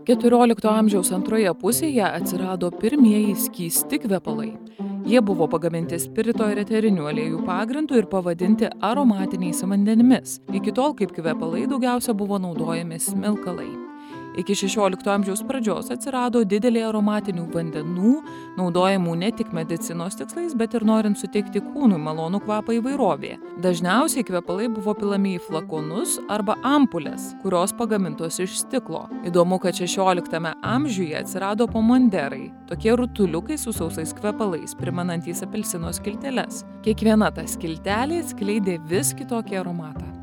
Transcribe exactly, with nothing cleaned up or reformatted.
keturiolikto amžiaus antroje pusėje atsirado pirmieji skysti kvepalai. Jie buvo pagaminti spirito ir eterinių aliejų pagrindu ir pavadinti aromatiniais vandenimis. Iki tol kaip kvepalai daugiausia buvo naudojami smilkalai. Iki šešiolikto amžiaus pradžios atsirado didelė aromatinių vandenų, naudojamų ne tik medicinos tikslais, bet ir norint suteikti kūnui malonų kvapą įvairovė. Dažniausiai kvepalai buvo pilami į flakonus arba ampulės, kurios pagamintos iš stiklo. Įdomu, kad šešioliktame amžiuje atsirado pomonderai, tokie rutuliukai su sausais kvepalais, primenantys apelsino skilteles. Kiekviena ta skiltelė skleidė vis kitokį aromatą.